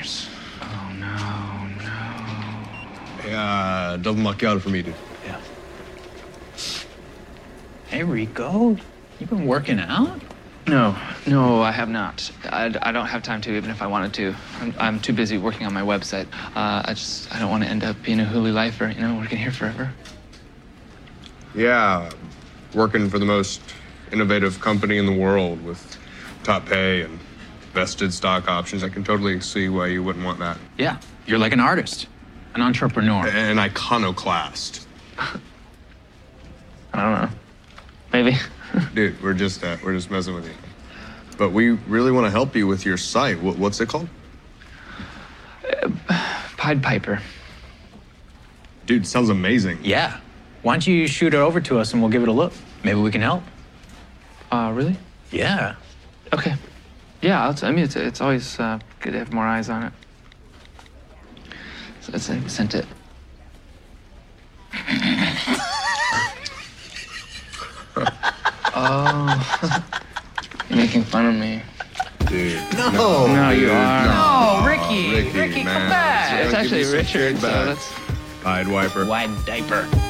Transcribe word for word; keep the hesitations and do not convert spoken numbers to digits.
course. Oh, no, no. Hey, uh, double macchiato for me, dude. Yeah. Hey, Rico, you been working out? No, no, I have not. I, I don't have time to, even if I wanted to. I'm, I'm too busy working on my website. Uh, I just, I don't want to end up being a Huli lifer, you know, working here forever. Yeah, working for the most innovative company in the world with top pay and vested stock options. I can totally see why you wouldn't want that. Yeah, you're like an artist, an entrepreneur. An iconoclast. I don't know. Maybe. Dude, we're just uh, we're just messing with you. But we really want to help you with your site. What, what's it called? Uh, Pied Piper. Dude, sounds amazing. Yeah. Why don't you shoot it over to us and we'll give it a look? Maybe we can help. Uh, really? Yeah. Okay. Yeah, I'll t- I mean, it's, it's always uh, good to have more eyes on it. So let's I sent it. Oh, you're making fun of me. Dude. No. No, you are. No, Ricky. Ricky, Ricky, man. come back. It's Give actually me some Richard, so feedback. that's... Pied Wiper. Wide diaper.